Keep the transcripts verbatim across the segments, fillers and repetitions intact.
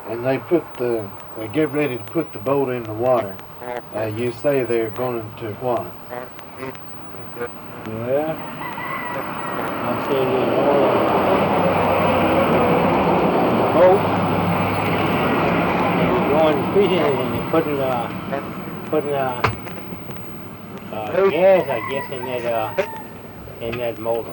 and they put the, they get ready to put the boat in the water. Uh, you say they're going to what? Well, I say they're going in the boat, and they're going fishing, and they're putting, uh, putting, uh, uh, gas, I guess, in that, uh, in that motor.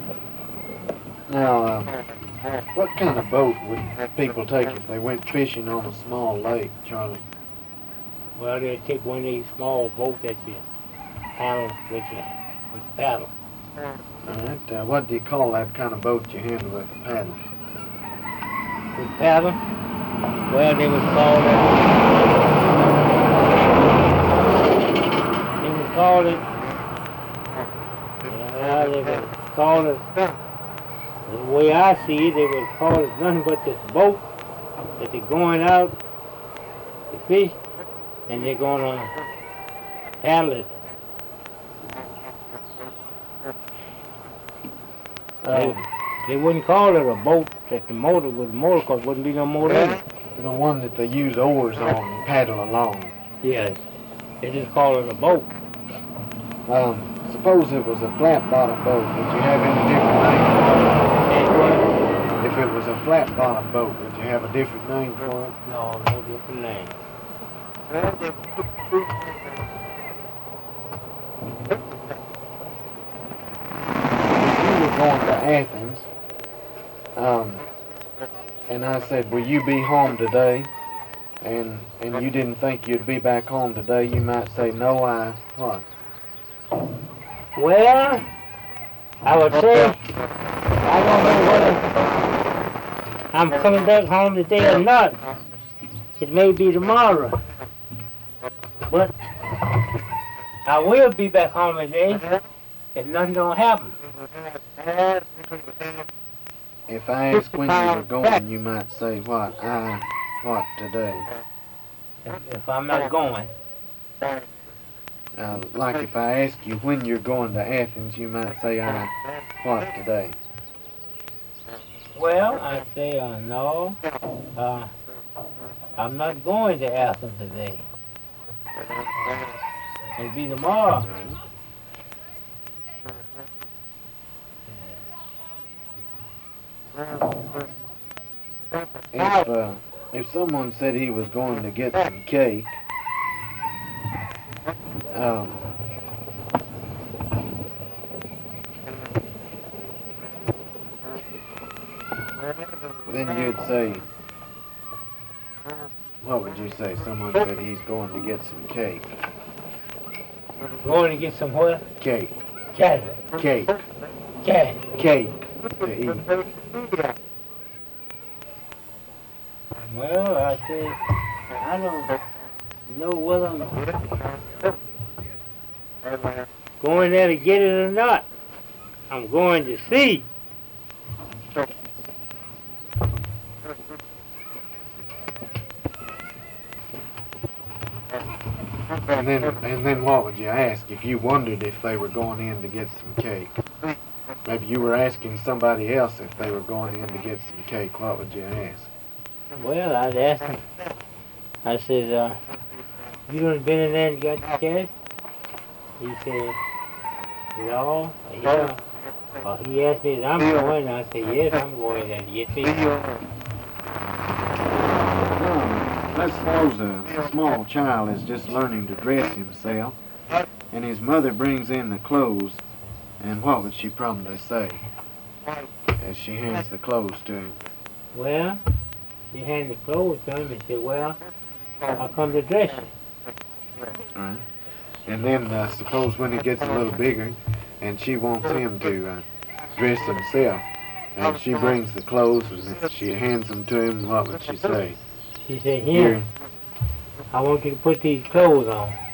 Now, um, what kind of boat would people take if they went fishing on a small lake, Charlie? Well, they take one of these small boats that you handle with your with the paddle. All right. Uh, what do you call that kind of boat you handle with a paddle? With paddle? Well, they would call it. They would call it. Yeah, they would call it. The way I see it, they would call it nothing but this boat that they're going out to fish, and they're gonna paddle it. They, they wouldn't call it a boat that the motor was motor, because wouldn't be no motor in it. The one that they use oars on and paddle along. Yes. They just call it a boat. Um, suppose it was a flat-bottom boat. Would you have any different name? If it was a flat-bottom boat, would you have a different name for it? No, no different name. If you were going to Athens, um, and I said, will you be home today? And and you didn't think you'd be back home today, you might say, no, I, what? Well, I would say, I don't know whether I'm coming back home today or not. It may be tomorrow. But I will be back home today if nothing don't happen. If I ask when you were going, you might say, what? I, what, today? If, if I'm not going. Uh, like if I ask you when you're going to Athens, you might say, I, what, today? Well, I say, uh, no, uh, I'm not going to Athens today. It'll be tomorrow. If, uh, if someone said he was going to get some cake, um, then you'd say, what would you say? Someone said he's going to get some cake. Going to get some what? Cake. Cake. Cake. Cake. Cake to eat. Well, I say, I don't know whether I'm going there to get it or not. I'm going to see. And then, and then what would you ask if you wondered if they were going in to get some cake? Maybe you were asking somebody else if they were going in to get some cake. What would you ask? Well, I'd ask him. I said, uh, you done been in there and got your cash? He said, no, yeah. Uh, he asked me if I'm going. I said, yes, I'm going there to get fish. Let's suppose a small child is just learning to dress himself, and his mother brings in the clothes, and what would she probably say as she hands the clothes to him? Well, she handed the clothes to him and said, well, I come to dress you. All right. And then uh, suppose when he gets a little bigger, and she wants him to uh, dress himself, and she brings the clothes and she hands them to him, what would she say? She said, here, I want you to put these clothes on.